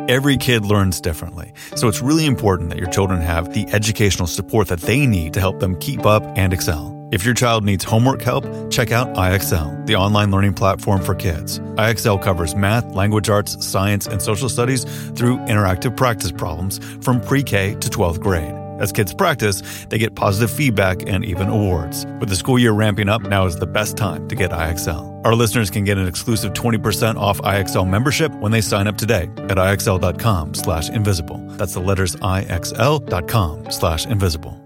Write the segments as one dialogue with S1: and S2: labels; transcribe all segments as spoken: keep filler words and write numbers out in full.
S1: Every kid learns differently, so it's really important that your children have the educational support that they need to help them keep up and excel. If your child needs homework help, check out I X L, the online learning platform for kids. I X L covers math, language arts, science, and social studies through interactive practice problems from pre-K to twelfth grade. As kids practice, they get positive feedback and even awards. With the school year ramping up, now is the best time to get I X L. Our listeners can get an exclusive twenty percent off I X L membership when they sign up today at IXL.com slash invisible. That's the letters IXL.com slash invisible.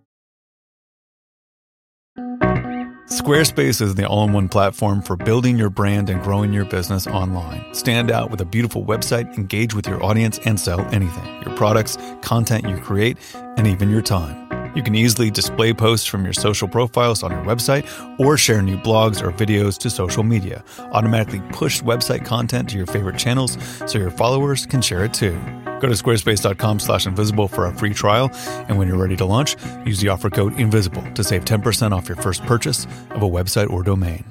S1: Squarespace is the all-in-one platform for building your brand and growing your business online. Stand out with a beautiful website, engage with your audience, and sell anything. Your products, content you create, and even your time. You can easily display posts from your social profiles on your website or share new blogs or videos to social media. Automatically push website content to your favorite channels so your followers can share it too. Go to squarespace.com slash invisible for a free trial, and when you're ready to launch, use the offer code INVISIBLE to save ten percent off your first purchase of a website or domain.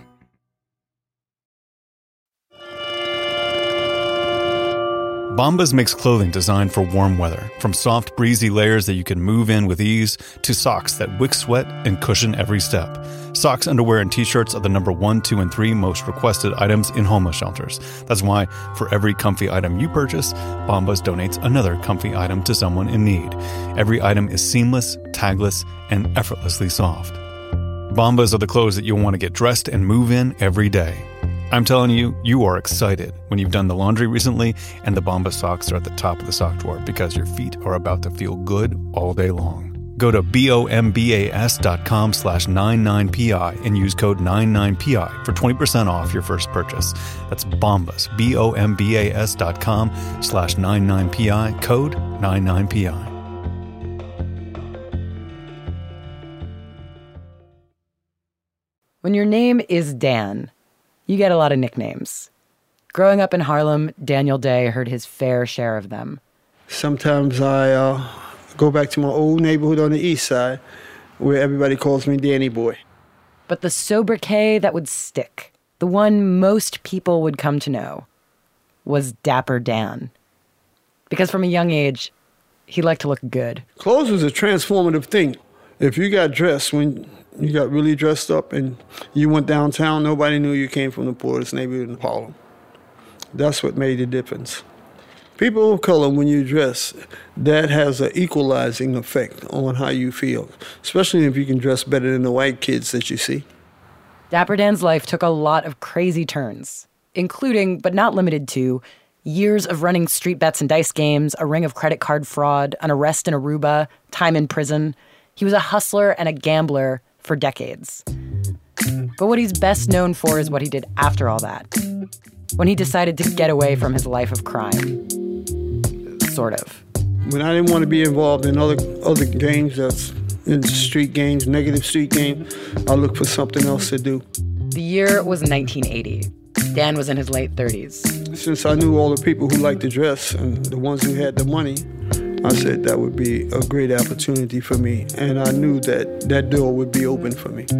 S1: Bombas makes clothing designed for warm weather, from soft, breezy layers that you can move in with ease to socks that wick sweat and cushion every step. Socks, underwear, and t-shirts are the number one, two, and three most requested items in homeless shelters. That's why for every comfy item you purchase, Bombas donates another comfy item to someone in need. Every item is seamless, tagless, and effortlessly soft. Bombas are the clothes that you'll want to get dressed and move in every day. I'm telling you, you are excited when you've done the laundry recently and the Bombas socks are at the top of the sock drawer because your feet are about to feel good all day long. Go to bombas.com slash 99pi and use code ninety-nine P I for twenty percent off your first purchase. That's Bombas, B-O-M-B-A-S dot com slash 99pi, code ninety-nine P I.
S2: When your name is Dan, you get a lot of nicknames. Growing up in Harlem, Daniel Day heard his fair share of them.
S3: Sometimes I uh, go back to my old neighborhood on the east side where everybody calls me Danny Boy.
S2: But the sobriquet that would stick, the one most people would come to know, was Dapper Dan. Because from a young age, he liked to look good.
S3: Clothes was a transformative thing. If you got dressed, when you got really dressed up and you went downtown, nobody knew you came from the poorest neighborhood in Harlem. That's what made the difference. People of color, when you dress, that has an equalizing effect on how you feel, especially if you can dress better than the white kids that you see.
S2: Dapper Dan's life took a lot of crazy turns, including, but not limited to, years of running street bets and dice games, a ring of credit card fraud, an arrest in Aruba, time in prison. He was a hustler and a gambler for decades. But what he's best known for is what he did after all that, when he decided to get away from his life of crime. Sort of.
S3: When I didn't want to be involved in other other games, that's in street games, negative street games, I looked for something else to do.
S2: The year was nineteen eighty. Dan was in his late thirties.
S3: Since I knew all the people who liked to dress and the ones who had the money, I said that would be a great opportunity for me, and I knew that that door would be open for me.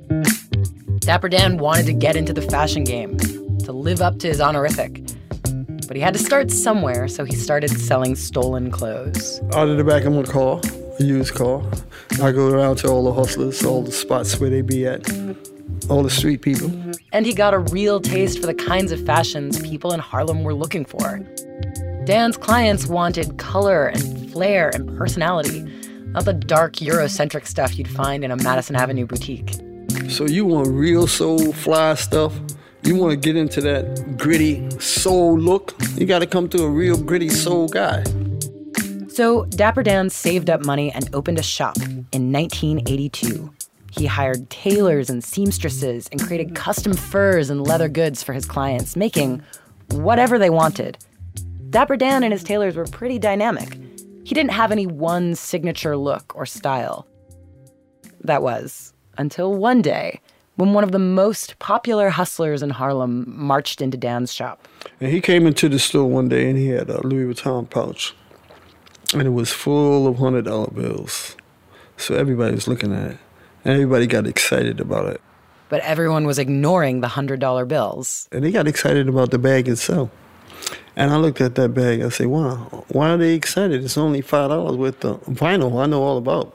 S2: Dapper Dan wanted to get into the fashion game, to live up to his honorific. But he had to start somewhere, so he started selling stolen clothes.
S3: Out of the back of my car, a used car, I go around to all the hustlers, all the spots where they be at, all the street people.
S2: And he got a real taste for the kinds of fashions people in Harlem were looking for. Dan's clients wanted color and flair and personality, not the dark Eurocentric stuff you'd find in a Madison Avenue boutique.
S3: So you want real soul fly stuff? You want to get into that gritty soul look? You got to come to a real gritty soul guy.
S2: So Dapper Dan saved up money and opened a shop in nineteen eighty-two. He hired tailors and seamstresses and created custom furs and leather goods for his clients, making whatever they wanted. Dapper Dan and his tailors were pretty dynamic. He didn't have any one signature look or style. That was until one day, when one of the most popular hustlers in Harlem marched into Dan's shop.
S3: And he came into the store one day and he had a Louis Vuitton pouch. And it was full of one hundred dollar bills. So everybody was looking at it. And everybody got excited about it.
S2: But everyone was ignoring the one hundred dollar bills.
S3: And they got excited about the bag itself. And I looked at that bag. I said, wow, why are they excited? It's only five dollars with the vinyl I know all about.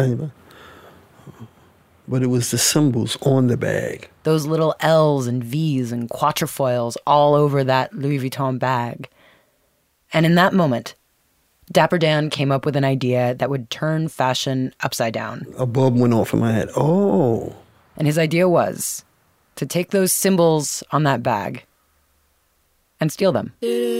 S3: But it was the symbols on the bag.
S2: Those little L's and V's and quatrefoils all over that Louis Vuitton bag. And in that moment, Dapper Dan came up with an idea that would turn fashion upside down.
S3: A bulb went off in my head. Oh.
S2: And his idea was to take those symbols on that bag and steal them.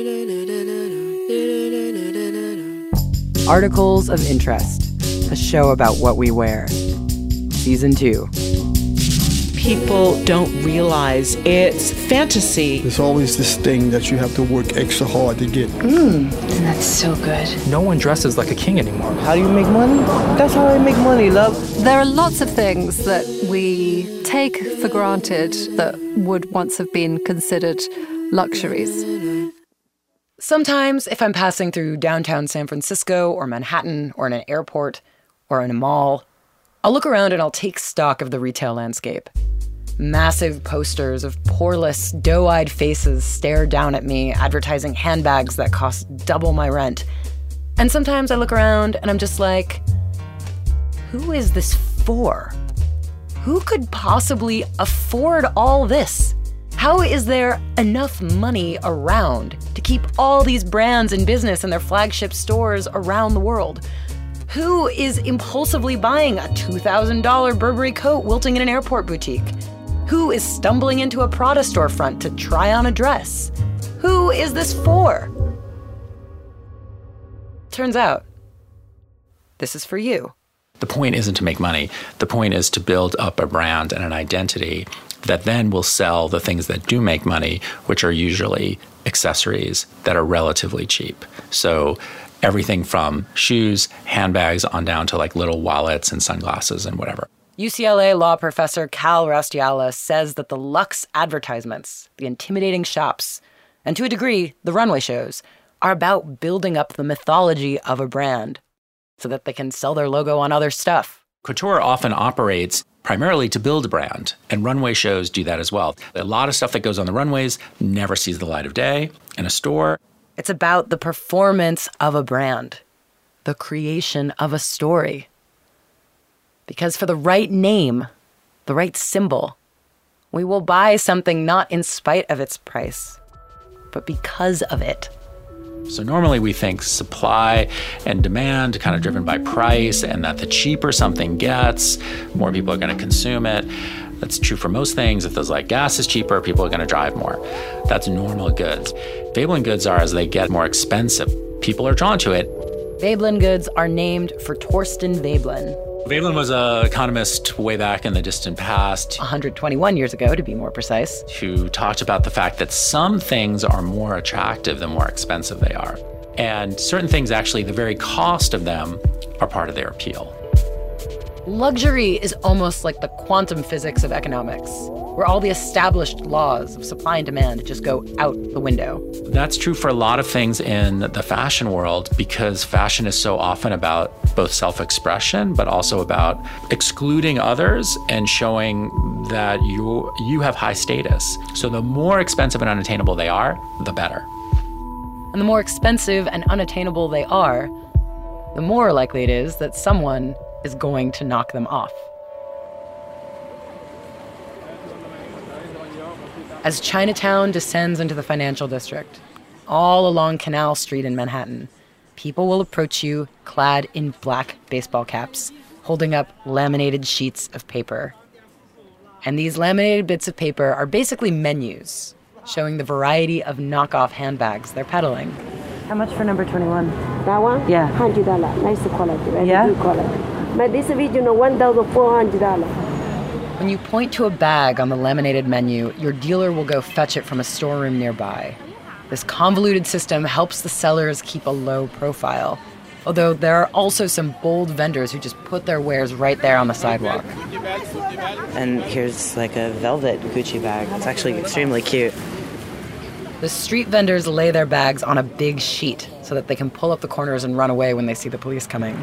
S2: Articles of Interest, a show about what we wear. Season two.
S4: People don't realize it's fantasy.
S3: There's always this thing that you have to work extra hard to get.
S5: Mmm, that's so good.
S6: No one dresses like a king anymore.
S7: How do you make money? That's how I make money, love.
S5: There are lots of things that we take for granted that would once have been considered luxuries.
S2: Sometimes, if I'm passing through downtown San Francisco or Manhattan or in an airport or in a mall, I'll look around and I'll take stock of the retail landscape. Massive posters of poreless, doe-eyed faces stare down at me, advertising handbags that cost double my rent. And sometimes I look around and I'm just like, who is this for? Who could possibly afford all this? How is there enough money around to keep all these brands in business in their flagship stores around the world? Who is impulsively buying a two thousand dollars Burberry coat wilting in an airport boutique? Who is stumbling into a Prada storefront to try on a dress? Who is this for? Turns out, this is for you.
S6: The point isn't to make money. The point is to build up a brand and an identity that then will sell the things that do make money, which are usually accessories that are relatively cheap. So everything from shoes, handbags, on down to like little wallets and sunglasses and whatever.
S2: U C L A law professor Cal Rastiala says that the luxe advertisements, the intimidating shops, and to a degree, the runway shows, are about building up the mythology of a brand so that they can sell their logo on other stuff.
S6: Couture often operates primarily to build a brand, and runway shows do that as well. A lot of stuff that goes on the runways never sees the light of day in a store.
S2: It's about the performance of a brand, the creation of a story. Because for the right name, the right symbol, we will buy something not in spite of its price, but because of it.
S6: So normally we think supply and demand kind of driven by price, and that the cheaper something gets, more people are going to consume it. That's true for most things. If those like gas is cheaper, people are going to drive more. That's normal goods. Veblen goods are, as they get more expensive, people are drawn to it.
S2: Veblen goods are named for Torsten Veblen.
S6: Veblen was an economist way back in the distant past.
S2: one hundred twenty-one years ago, to be more precise.
S6: Who talked about the fact that some things are more attractive the more expensive they are. And certain things, actually, the very cost of them are part of their appeal.
S2: Luxury is almost like the quantum physics of economics, where all the established laws of supply and demand just go out the window.
S6: That's true for a lot of things in the fashion world, because fashion is so often about both self-expression, but also about excluding others and showing that you you have high status. So the more expensive and unattainable they are, the better.
S2: And the more expensive and unattainable they are, the more likely it is that someone is going to knock them off. As Chinatown descends into the financial district, all along Canal Street in Manhattan, people will approach you clad in black baseball caps, holding up laminated sheets of paper. And these laminated bits of paper are basically menus, showing the variety of knockoff handbags they're peddling.
S8: How much for number twenty-one?
S9: That one?
S8: Yeah.
S9: one hundred dollars. Nice quality. Very
S8: Yeah?
S9: good quality. But this video, one thousand four hundred dollars.
S2: When you point to a bag on the laminated menu, your dealer will go fetch it from a storeroom nearby. This convoluted system helps the sellers keep a low profile, although there are also some bold vendors who just put their wares right there on the sidewalk.
S8: And here's like a velvet Gucci bag. It's actually extremely cute.
S2: The street vendors lay their bags on a big sheet so that they can pull up the corners and run away when they see the police coming.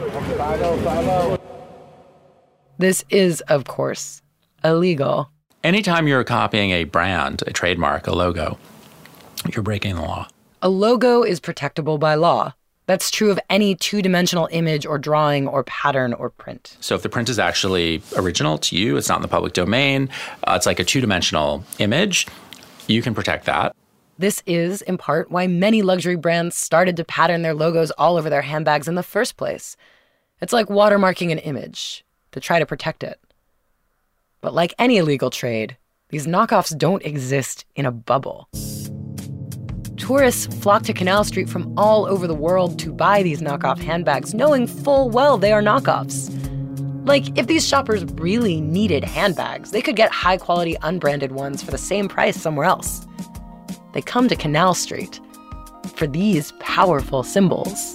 S2: This is, of course, illegal.
S6: Anytime you're copying a brand, a trademark, a logo, you're breaking the law.
S2: A logo is protectable by law. That's true of any two-dimensional image or drawing or pattern or print.
S6: So if the print is actually original to you, it's not in the public domain, uh, it's like a two-dimensional image, you can protect that.
S2: This is, in part, why many luxury brands started to pattern their logos all over their handbags in the first place. It's like watermarking an image to try to protect it. But like any illegal trade, these knockoffs don't exist in a bubble. Tourists flock to Canal Street from all over the world to buy these knockoff handbags, knowing full well they are knockoffs. Like, if these shoppers really needed handbags, they could get high-quality unbranded ones for the same price somewhere else. They come to Canal Street for these powerful symbols.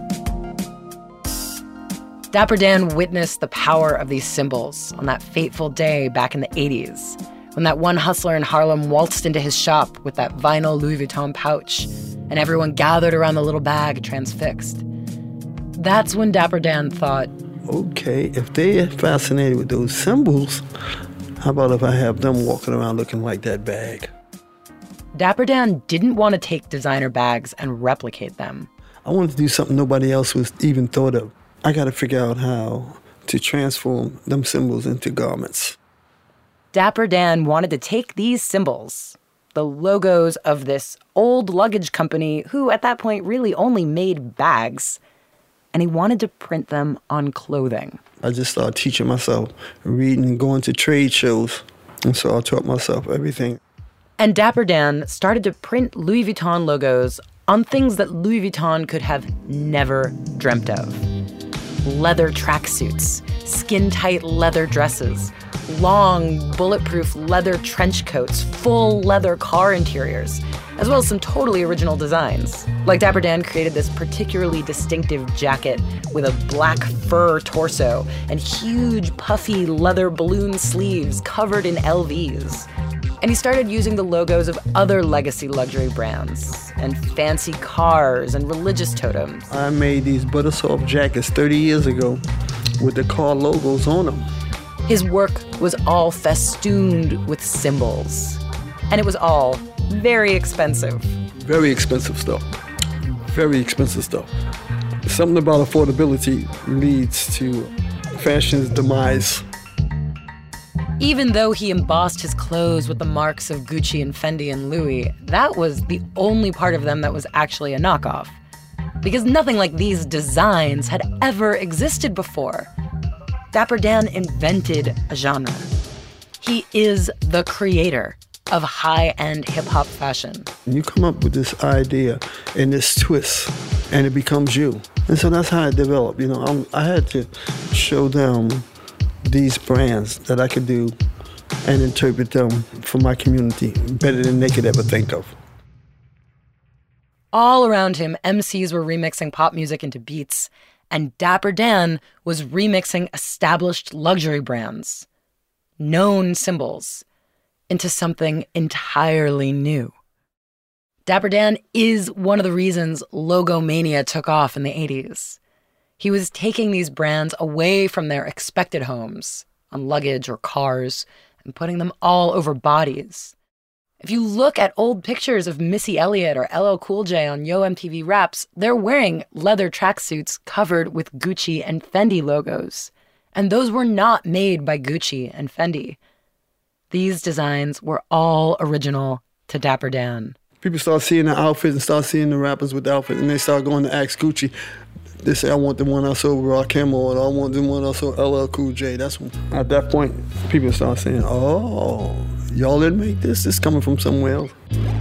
S2: Dapper Dan witnessed the power of these symbols on that fateful day back in the eighties, when that one hustler in Harlem waltzed into his shop with that vinyl Louis Vuitton pouch, and everyone gathered around the little bag transfixed. That's when Dapper Dan thought,
S3: okay, if they're fascinated with those symbols, how about if I have them walking around looking like that bag?
S2: Dapper Dan didn't want to take designer bags and replicate them.
S3: I wanted to do something nobody else was even thought of. I got to figure out how to transform them symbols into garments.
S2: Dapper Dan wanted to take these symbols, the logos of this old luggage company who at that point really only made bags, and he wanted to print them on clothing.
S3: I just started teaching myself, reading and going to trade shows, and so I taught myself everything.
S2: And Dapper Dan started to print Louis Vuitton logos on things that Louis Vuitton could have never dreamt of. Leather tracksuits, skin-tight leather dresses, long, bulletproof leather trench coats, full leather car interiors, as well as some totally original designs. Like Dapper Dan created this particularly distinctive jacket with a black fur torso and huge puffy leather balloon sleeves covered in L Vs. And he started using the logos of other legacy luxury brands and fancy cars and religious totems.
S3: I made these Buttersoft jackets thirty years ago with the car logos on them.
S2: His work was all festooned with symbols. And it was all very expensive.
S3: Very expensive stuff. Very expensive stuff. Something about affordability leads to fashion's demise.
S2: Even though he embossed his clothes with the marks of Gucci and Fendi and Louis, that was the only part of them that was actually a knockoff. Because nothing like these designs had ever existed before. Dapper Dan invented a genre. He is the creator of high-end hip-hop fashion.
S3: You come up with this idea and this twist, and it becomes you. And so that's how it developed. You know, I'm, I had to show them these brands that I could do and interpret them for my community better than they could ever think of.
S2: All around him, M Cs were remixing pop music into beats, and Dapper Dan was remixing established luxury brands, known symbols, into something entirely new. Dapper Dan is one of the reasons logomania took off in the eighties. He was taking these brands away from their expected homes, on luggage or cars, and putting them all over bodies. If you look at old pictures of Missy Elliott or L L Cool J on Yo M T V Raps, they're wearing leather tracksuits covered with Gucci and Fendi logos. And those were not made by Gucci and Fendi. These designs were all original to Dapper Dan.
S3: People start seeing the outfits and start seeing the rappers with the outfits, and they start going to ask Gucci. They say, I want the one I saw with Rakim, or I want the one I saw L L Cool J. That's when, at that point, people start saying, oh, y'all didn't make this? This is coming from somewhere else.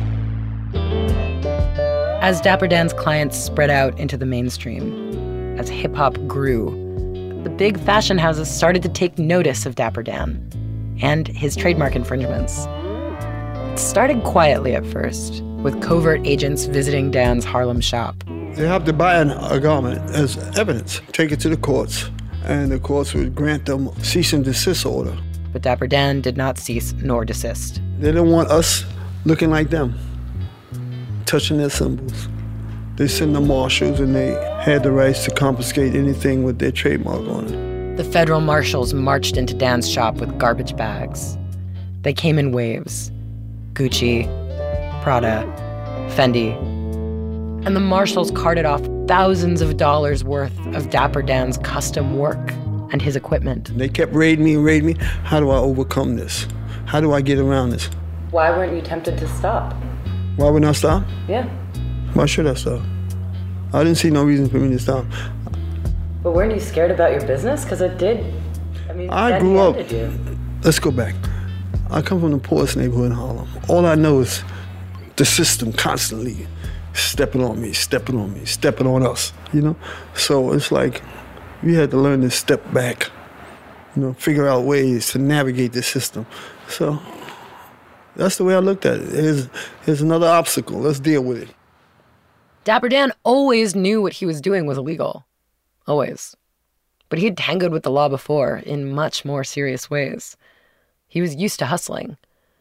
S2: As Dapper Dan's clients spread out into the mainstream, as hip-hop grew, the big fashion houses started to take notice of Dapper Dan and his trademark infringements. It started quietly at first, with covert agents visiting Dan's Harlem shop.
S3: They have to buy an, a garment as evidence, take it to the courts, and the courts would grant them cease and desist order.
S2: But Dapper Dan did not cease nor desist.
S3: They didn't want us looking like them, touching their symbols. They sent the marshals, and they had the rights to confiscate anything with their trademark on it.
S2: The federal marshals marched into Dan's shop with garbage bags. They came in waves. Gucci, Prada, Fendi, And the marshals carted off thousands of dollars worth of Dapper Dan's custom work and his equipment.
S3: They kept raiding me and raiding me. How do I overcome this? How do I get around this?
S2: Why weren't you tempted to stop?
S3: Why would I stop?
S2: Yeah.
S3: Why should I stop? I didn't see no reason for me to stop.
S2: But weren't you scared about your business? Because it did. I mean,
S3: I
S2: that
S3: grew up.
S2: ended you.
S3: Let's go back. I come from the poorest neighborhood in Harlem. All I know is the system constantly stepping on me, stepping on me, stepping on us, you know? So it's like we had to learn to step back, you know, figure out ways to navigate the system. So that's the way I looked at it. Here's, here's another obstacle. Let's deal with it.
S2: Dapper Dan always knew what he was doing was illegal. Always. But he'd tangled with the law before in much more serious ways. He was used to hustling.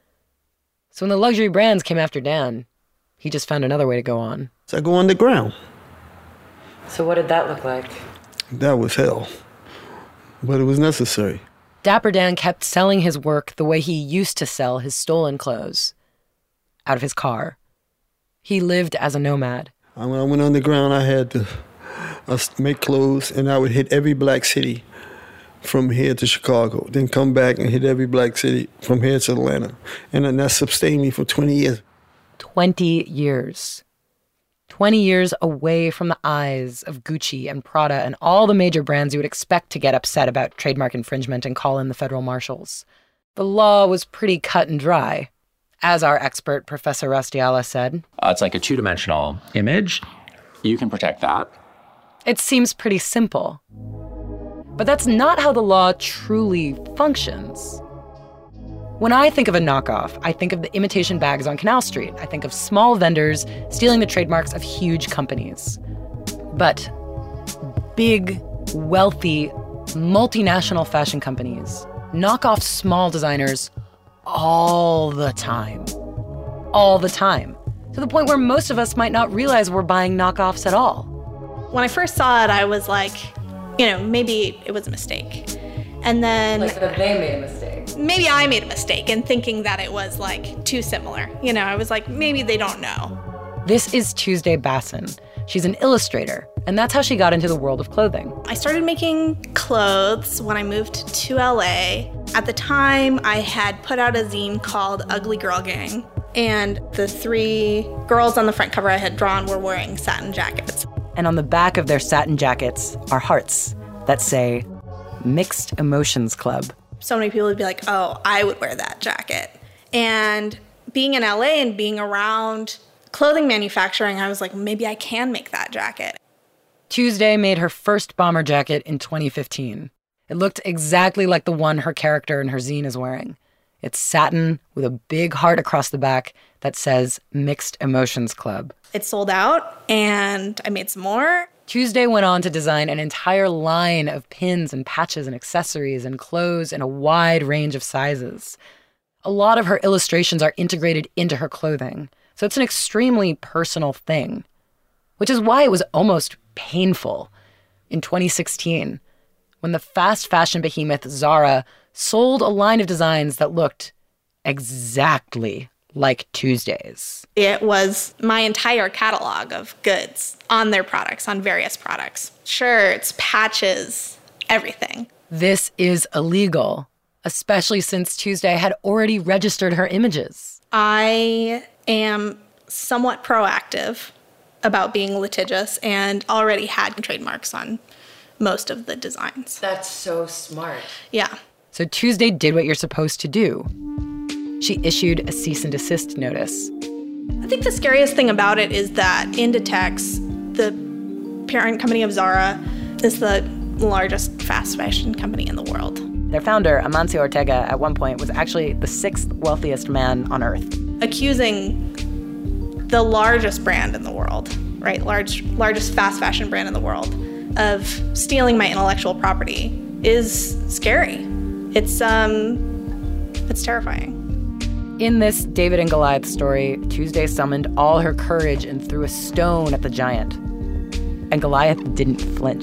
S2: So when the luxury brands came after Dan, he just found another way to go on.
S3: So I go underground.
S2: So what did that look like?
S3: That was hell. But it was necessary.
S2: Dapper Dan kept selling his work the way he used to sell his stolen clothes. Out of his car. He lived as a nomad.
S3: When I went underground, I had to uh, make clothes, and I would hit every black city from here to Chicago, then come back and hit every black city from here to Atlanta. And then that sustained me for twenty years.
S2: twenty years. twenty years away from the eyes of Gucci and Prada and all the major brands you would expect to get upset about trademark infringement and call in the federal marshals. The law was pretty cut and dry. As our expert, Professor Rastiala, said,
S6: Uh, it's like a two-dimensional image. You can protect that.
S2: It seems pretty simple. But that's not how the law truly functions. When I think of a knockoff, I think of the imitation bags on Canal Street. I think of small vendors stealing the trademarks of huge companies. But big, wealthy, multinational fashion companies knock off small designers all the time. All the time. To the point where most of us might not realize we're buying knockoffs at all.
S10: When I first saw it, I was like, you know, maybe it was a mistake. And then...
S2: Like that they made a mistake.
S10: Maybe I made a mistake in thinking that it was, like, too similar. You know, I was like, maybe they don't know.
S2: This is Tuesday Basson. She's an illustrator, and that's how she got into the world of clothing.
S10: I started making clothes when I moved to L A. At the time, I had put out a zine called Ugly Girl Gang, and the three girls on the front cover I had drawn were wearing satin jackets.
S2: And on the back of their satin jackets are hearts that say, Mixed Emotions Club.
S10: So many people would be like, oh, I would wear that jacket. And being in L A and being around clothing manufacturing, I was like, maybe I can make that jacket.
S2: Tuesday made her first bomber jacket in twenty fifteen. It looked exactly like the one her character in her zine is wearing. It's satin with a big heart across the back that says Mixed Emotions Club.
S10: It sold out, and I made some more.
S2: Tuesday went on to design an entire line of pins and patches and accessories and clothes in a wide range of sizes. A lot of her illustrations are integrated into her clothing, so it's an extremely personal thing, which is why it was almost painful in twenty sixteen when the fast fashion behemoth Zara sold a line of designs that looked exactly like Tuesday's.
S10: It was my entire catalog of goods on their products, on various products. Shirts, patches, everything.
S2: This is illegal, especially since Tuesday had already registered her images.
S10: I am somewhat proactive about being litigious and already had trademarks on most of the designs.
S2: That's so smart.
S10: Yeah.
S2: So Tuesday did what you're supposed to do. She issued a cease and desist notice.
S10: I think the scariest thing about it is that Inditex, the parent company of Zara, is the largest fast fashion company in the world.
S2: Their founder, Amancio Ortega, at one point was actually the sixth wealthiest man on earth.
S10: Accusing the largest brand in the world, right, large, largest fast fashion brand in the world, of stealing my intellectual property is scary. It's, um, it's terrifying.
S2: In this David and Goliath story, Tuesday summoned all her courage and threw a stone at the giant. And Goliath didn't flinch.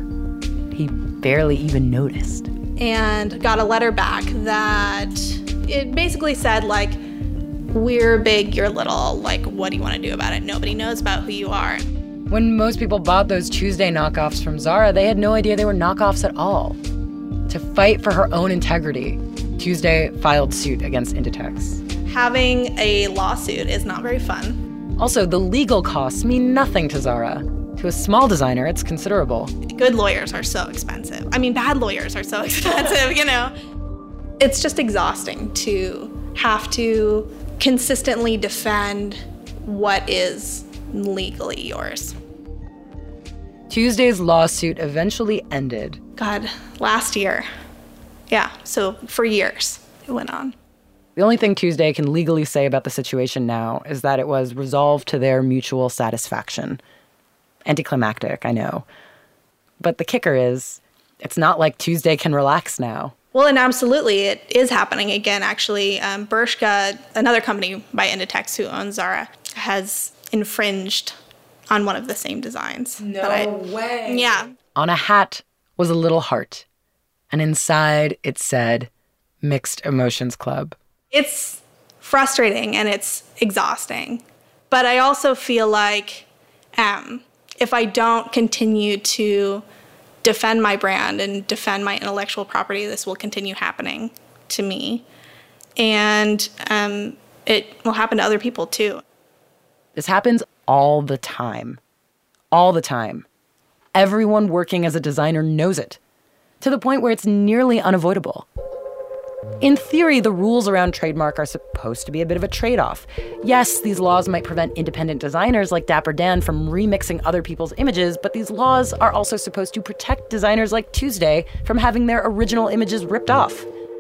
S2: He barely even noticed.
S10: And got a letter back that it basically said, like, we're big, you're little, like, what do you want to do about it? Nobody knows about who you are.
S2: When most people bought those Tuesday knockoffs from Zara, they had no idea they were knockoffs at all. To fight for her own integrity, Tuesday filed suit against Inditex.
S10: Having a lawsuit is not very fun.
S2: Also, the legal costs mean nothing to Zara. To a small designer, it's considerable.
S10: Good lawyers are so expensive. I mean, bad lawyers are so expensive, you know? It's just exhausting to have to consistently defend what is legally yours.
S2: Tuesday's lawsuit eventually ended.
S10: God, last year. Yeah, so for years it went on.
S2: The only thing Tuesday can legally say about the situation now is that it was resolved to their mutual satisfaction. Anticlimactic, I know. But the kicker is, it's not like Tuesday can relax now.
S10: Well, and absolutely, it is happening again, actually. Um, Bershka, another company by Inditex who owns Zara, has infringed on one of the same designs.
S2: No
S10: I,
S2: way.
S10: Yeah.
S2: On a hat was a little heart, and inside it said, Mixed Emotions Club.
S10: It's frustrating and it's exhausting. But I also feel like um, if I don't continue to defend my brand and defend my intellectual property, this will continue happening to me. And um, it will happen to other people too.
S2: This happens all the time. All the time. Everyone working as a designer knows it, to the point where it's nearly unavoidable. In theory, the rules around trademark are supposed to be a bit of a trade-off. Yes, these laws might prevent independent designers like Dapper Dan from remixing other people's images, but these laws are also supposed to protect designers like Tuesday from having their original images ripped off.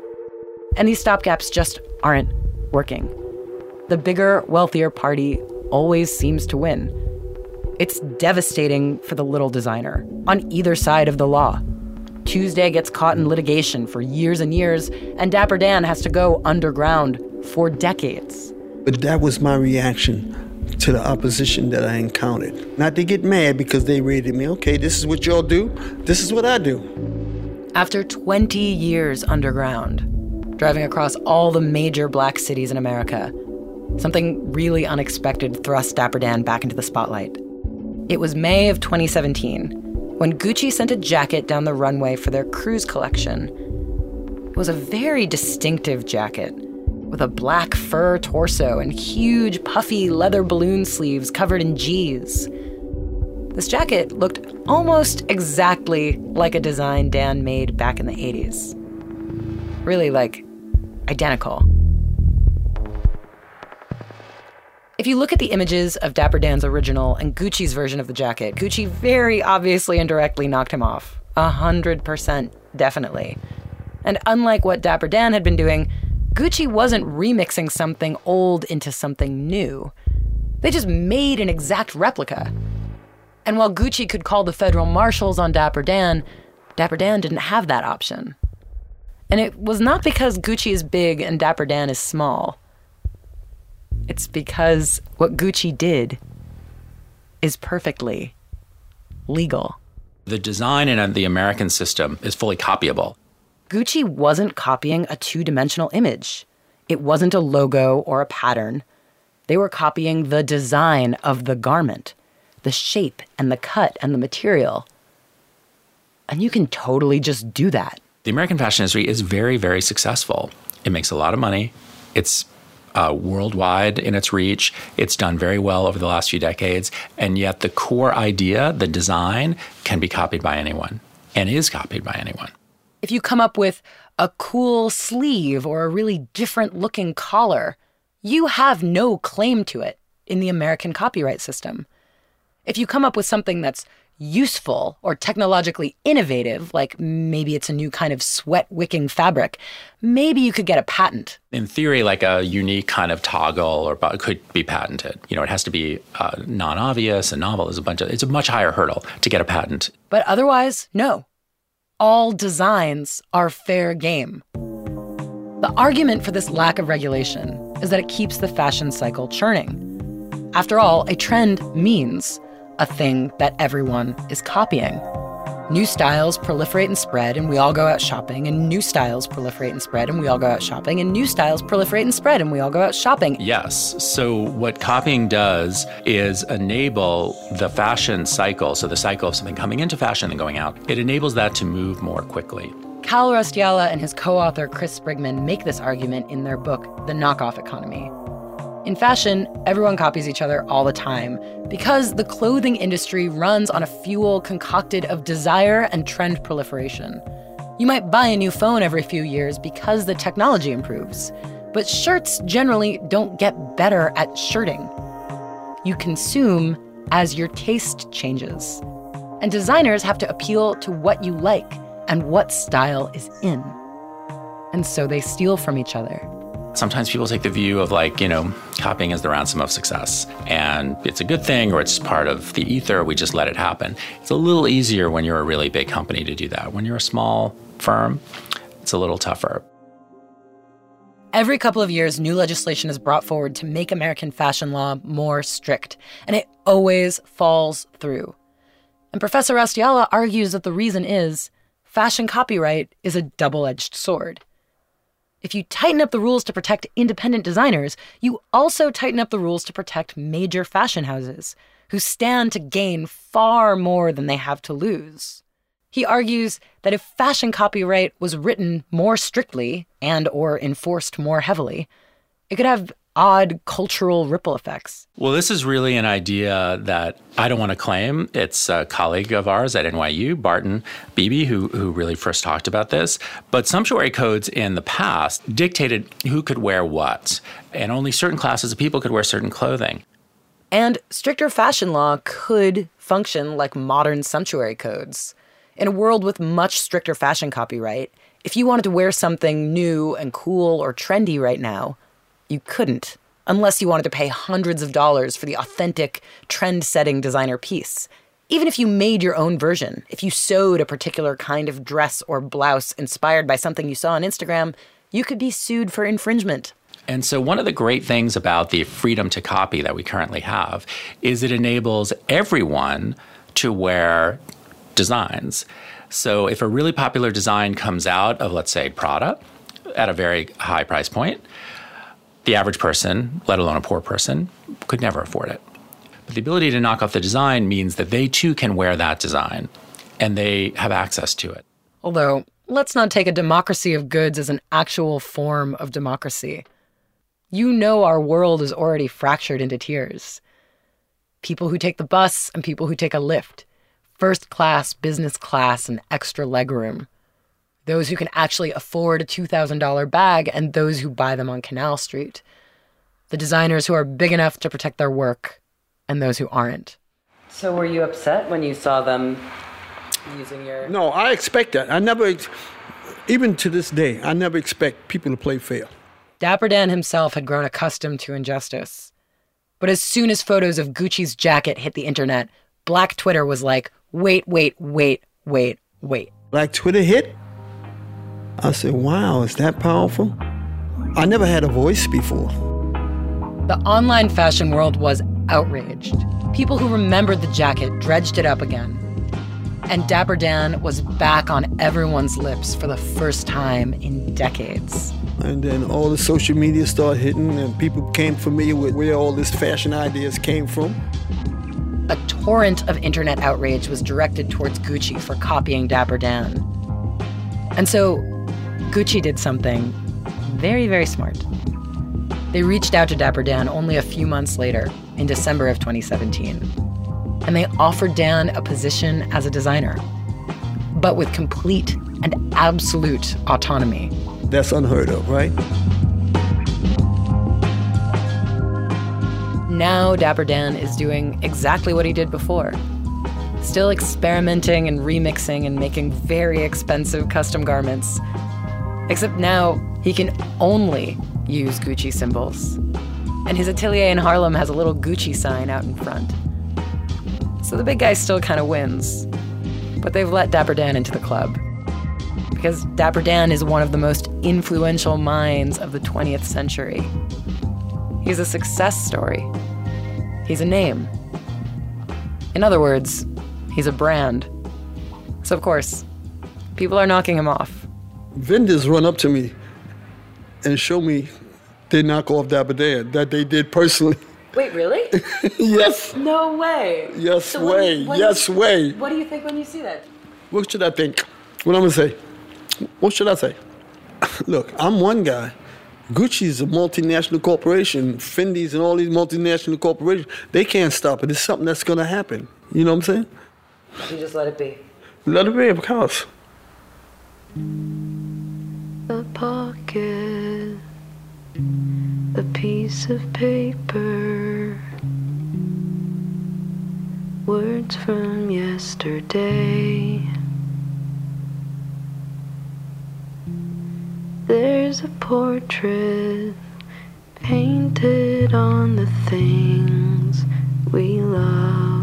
S2: And these stopgaps just aren't working. The bigger, wealthier party always seems to win. It's devastating for the little designer on either side of the law. Tuesday gets caught in litigation for years and years, and Dapper Dan has to go underground for decades.
S3: But that was my reaction to the opposition that I encountered. Not to get mad because they rated me, okay, this is what y'all do, this is what I do.
S2: After twenty years underground, driving across all the major black cities in America, something really unexpected thrust Dapper Dan back into the spotlight. It was May of twenty seventeen, when Gucci sent a jacket down the runway for their cruise collection. It was a very distinctive jacket, with a black fur torso and huge puffy leather balloon sleeves covered in G's. This jacket looked almost exactly like a design Dan made back in the eighties. Really, like, identical. If you look at the images of Dapper Dan's original and Gucci's version of the jacket, Gucci very obviously and directly knocked him off. A hundred percent, definitely. And unlike what Dapper Dan had been doing, Gucci wasn't remixing something old into something new. They just made an exact replica. And while Gucci could call the federal marshals on Dapper Dan, Dapper Dan didn't have that option. And it was not because Gucci is big and Dapper Dan is small. It's because what Gucci did is perfectly legal.
S6: The design in the American system is fully copyable.
S2: Gucci wasn't copying a two-dimensional image. It wasn't a logo or a pattern. They were copying the design of the garment, the shape and the cut and the material. And you can totally just do that.
S6: The American fashion industry is very, very successful. It makes a lot of money. It's Uh, worldwide in its reach. It's done very well over the last few decades. And yet the core idea, the design, can be copied by anyone and is copied by anyone.
S2: If you come up with a cool sleeve or a really different looking collar, you have no claim to it in the American copyright system. If you come up with something that's useful or technologically innovative, like maybe it's a new kind of sweat-wicking fabric, maybe you could get a patent.
S6: In theory, like a unique kind of toggle or could be patented. You know, it has to be uh, non-obvious and novel. There's a bunch of, it's a much higher hurdle to get a patent.
S2: But otherwise, no. All designs are fair game. The argument for this lack of regulation is that it keeps the fashion cycle churning. After all, a trend means a thing that everyone is copying. New styles proliferate and spread, and we all go out shopping, and new styles proliferate and spread, and we all go out shopping, and new styles proliferate and spread, and we all go out shopping.
S6: Yes. So what copying does is enable the fashion cycle, so the cycle of something coming into fashion and going out, it enables that to move more quickly.
S2: Cal Raustiala and his co-author Chris Sprigman make this argument in their book, The Knockoff Economy. In fashion, everyone copies each other all the time because the clothing industry runs on a fuel concocted of desire and trend proliferation. You might buy a new phone every few years because the technology improves, but shirts generally don't get better at shirting. You consume as your taste changes. And designers have to appeal to what you like and what style is in. And so they steal from each other.
S6: Sometimes people take the view of like, you know, copying is the ransom of success. And it's a good thing or it's part of the ether, we just let it happen. It's a little easier when you're a really big company to do that. When you're a small firm, it's a little tougher.
S2: Every couple of years, new legislation is brought forward to make American fashion law more strict, and it always falls through. And Professor Raustiala argues that the reason is fashion copyright is a double-edged sword. If you tighten up the rules to protect independent designers, you also tighten up the rules to protect major fashion houses, who stand to gain far more than they have to lose. He argues that if fashion copyright was written more strictly and or enforced more heavily, it could have odd cultural ripple effects.
S6: Well, this is really an idea that I don't want to claim. It's a colleague of ours at N Y U, Barton Beebe, who, who really first talked about this. But sumptuary codes in the past dictated who could wear what, and only certain classes of people could wear certain clothing.
S2: And stricter fashion law could function like modern sumptuary codes. In a world with much stricter fashion copyright, if you wanted to wear something new and cool or trendy right now, you couldn't, unless you wanted to pay hundreds of dollars for the authentic, trend-setting designer piece. Even if you made your own version, if you sewed a particular kind of dress or blouse inspired by something you saw on Instagram, you could be sued for infringement.
S6: And so one of the great things about the freedom to copy that we currently have is it enables everyone to wear designs. So if a really popular design comes out of, let's say, Prada at a very high price point, the average person, let alone a poor person, could never afford it. But the ability to knock off the design means that they too can wear that design, and they have access to it.
S2: Although, let's not take a democracy of goods as an actual form of democracy. You know our world is already fractured into tiers. People who take the bus and people who take a lift. First class, business class, and extra legroom. Those who can actually afford a two thousand dollars bag and those who buy them on Canal Street. The designers who are big enough to protect their work and those who aren't.
S8: So were you upset when you saw them using your...
S3: No, I expect that. I never, even to this day, I never expect people to play fair.
S2: Dapper Dan himself had grown accustomed to injustice. But as soon as photos of Gucci's jacket hit the internet, Black Twitter was like, wait, wait, wait, wait, wait.
S3: Black Twitter hit? I said, wow, is that powerful? I never had a voice before.
S2: The online fashion world was outraged. People who remembered the jacket dredged it up again. And Dapper Dan was back on everyone's lips for the first time in decades.
S3: And then all the social media started hitting, and people became familiar with where all these fashion ideas came from.
S2: A torrent of internet outrage was directed towards Gucci for copying Dapper Dan. And so Gucci did something very, very smart. They reached out to Dapper Dan only a few months later, in December of twenty seventeen. And they offered Dan a position as a designer, but with complete and absolute autonomy.
S3: That's unheard of, right?
S2: Now Dapper Dan is doing exactly what he did before. Still experimenting and remixing and making very expensive custom garments. Except now he can only use Gucci symbols. And his atelier in Harlem has a little Gucci sign out in front. So the big guy still kind of wins. But they've let Dapper Dan into the club. Because Dapper Dan is one of the most influential minds of the twentieth century. He's a success story. He's a name. In other words, he's a brand. So, of course, people are knocking him off.
S3: Vendors run up to me and show me they knock off Dapper Dan, that they did personally.
S2: Wait, really?
S3: Yes.
S2: No way.
S3: Yes
S2: So
S3: way.
S2: when- when-
S3: yes way.
S2: What do you think when you see that?
S3: What should I think? What I'm gonna say? What should I say? Look, I'm one guy. Gucci's a multinational corporation. Fendi's and all these multinational corporations, they can't stop it. It's something that's gonna happen. You know what I'm saying?
S2: You just let it be.
S3: Let it be, of course.
S11: A pocket, a piece of paper, words from yesterday. There's a portrait painted on the things we love.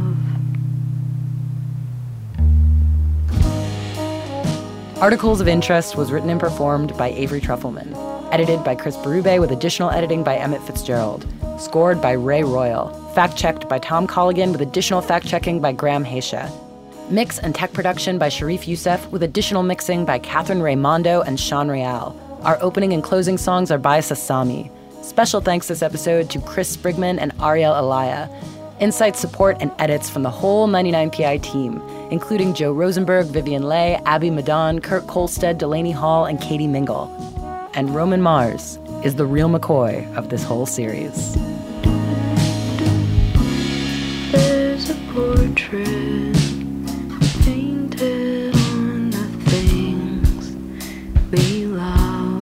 S2: Articles of Interest was written and performed by Avery Trufelman, edited by Chris Berube with additional editing by Emmett Fitzgerald, scored by Ray Royal, fact-checked by Tom Colligan with additional fact-checking by Graham Haysha. Mix and tech production by Sharif Youssef with additional mixing by Catherine Raimondo and Sean Real. Our opening and closing songs are by Sasami. Special thanks this episode to Chris Sprigman and Ariel Alaya. Insight support and edits from the whole ninety-nine P I team, including Joe Rosenberg, Vivian Leigh, Abby Madan, Kurt Kolstead, Delaney Hall, and Katie Mingle. And Roman Mars is the real McCoy of this whole series.
S11: There's a portrait painted on the things we love.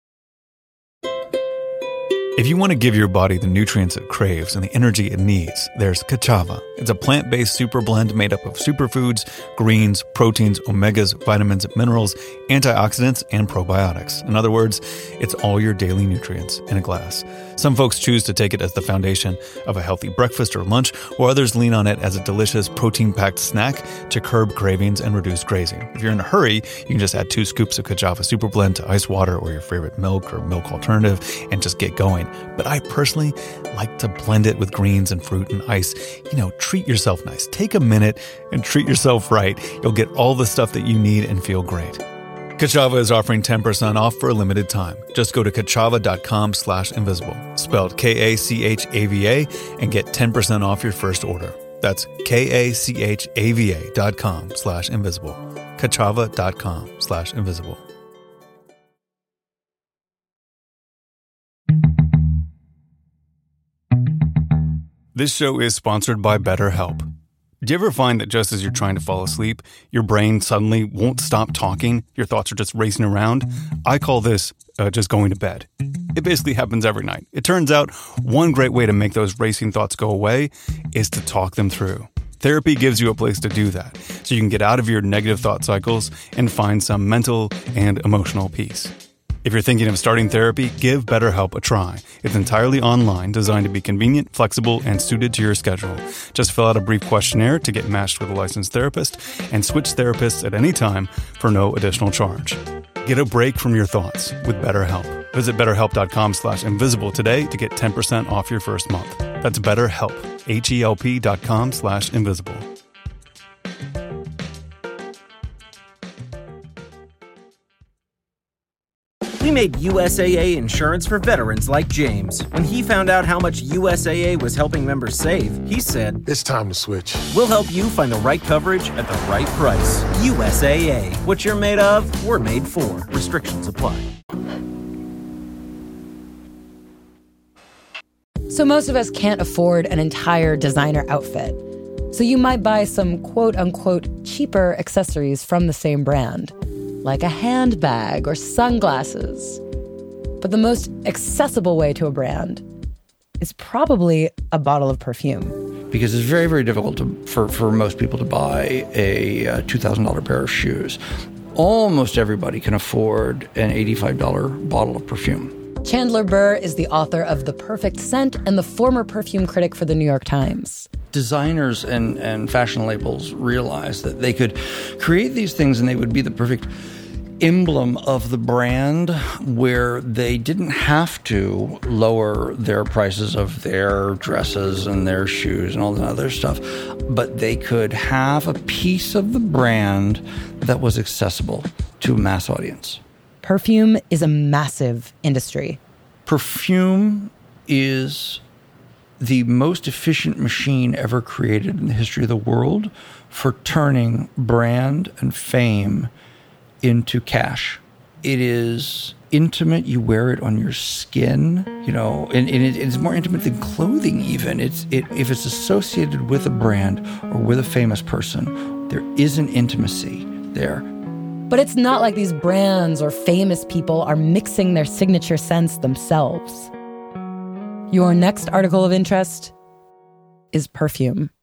S1: If you want to give your body the nutrients it craves and the energy it needs, there's Kachava. It's a plant-based super blend made up of superfoods, greens, proteins, omegas, vitamins, minerals, antioxidants, and probiotics. In other words, it's all your daily nutrients in a glass. Some folks choose to take it as the foundation of a healthy breakfast or lunch, while others lean on it as a delicious protein-packed snack to curb cravings and reduce grazing. If you're in a hurry, you can just add two scoops of Kachava Super Blend to ice water or your favorite milk or milk alternative and just get going. But I personally like to blend it with greens and fruit and ice. You know, treat yourself nice. Take a minute and treat yourself right. You'll get all the stuff that you need and feel great. Kachava is offering ten percent off for a limited time. Just go to kachava.com slash invisible, spelled K A C H A V A, and get ten percent off your first order. That's K-A-C-H-A-V-A dot com slash invisible. Kachava.com slash invisible. This show is sponsored by BetterHelp. Do you ever find that just as you're trying to fall asleep, your brain suddenly won't stop talking? Your thoughts are just racing around? I call this uh, just going to bed. It basically happens every night. It turns out one great way to make those racing thoughts go away is to talk them through. Therapy gives you a place to do that, so you can get out of your negative thought cycles and find some mental and emotional peace. If you're thinking of starting therapy, give BetterHelp a try. It's entirely online, designed to be convenient, flexible, and suited to your schedule. Just fill out a brief questionnaire to get matched with a licensed therapist and switch therapists at any time for no additional charge. Get a break from your thoughts with BetterHelp. Visit betterhelp.com slash invisible today to get ten percent off your first month. That's BetterHelp, H-E-L-P dot com slash invisible.
S12: We made U S A A insurance for veterans like James. When he found out how much U S A A was helping members save, he said,
S13: "It's time to switch."
S12: We'll help you find the right coverage at the right price. U S A A. What you're made of, we're made for. Restrictions apply.
S2: So most of us can't afford an entire designer outfit. So you might buy some quote-unquote cheaper accessories from the same brand, like a handbag or sunglasses. But the most accessible way to a brand is probably a bottle of perfume.
S14: Because it's very, very difficult to, for, for most people to buy a uh, two thousand dollars pair of shoes. Almost everybody can afford an eighty-five dollars bottle of perfume.
S2: Chandler Burr is the author of The Perfect Scent and the former perfume critic for the New York Times.
S14: Designers and, and fashion labels realized that they could create these things and they would be the perfect emblem of the brand where they didn't have to lower their prices of their dresses and their shoes and all that other stuff, but they could have a piece of the brand that was accessible to a mass audience.
S2: Perfume is a massive industry.
S14: Perfume is the most efficient machine ever created in the history of the world for turning brand and fame into cash. It is intimate. You wear it on your skin, you know, and, and it, it's more intimate than clothing even. It's it, if it's associated with a brand or with a famous person, there is an intimacy there.
S2: But it's not like these brands or famous people are mixing their signature scents themselves. Your next article of interest is perfume.